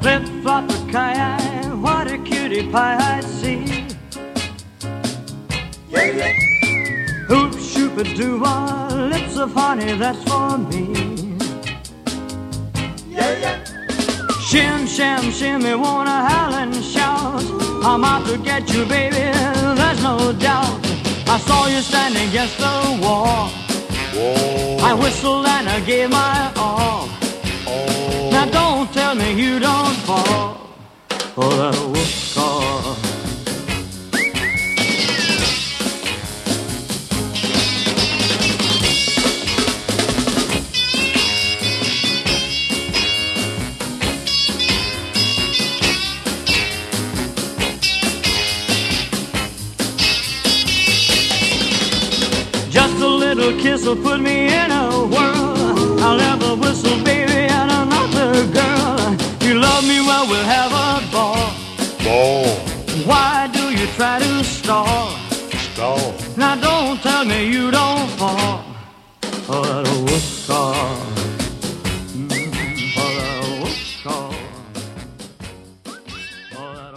Flip-flop a kayak, what a cutie pie I see. Yeah, yeah. Hoop, shoop-a-doo-wah, lips of honey, that's for me. Yeah, yeah. Shim, sham, shimmy, wanna howl and shout. I'm out to get you, baby, there's no doubt. I saw you standing against the wall. Whoa. I whistled and I gave my all. Oh. Now don't tell me you don't fall for that wolf call. Just a little kiss will put me in a whirl. I'll never whistle, baby, and another girl. You love me, well, we'll have a ball. Ball. Why do you try to stall? Stall. Now don't tell me you don't fall for that wolf call. For that wolf call. For that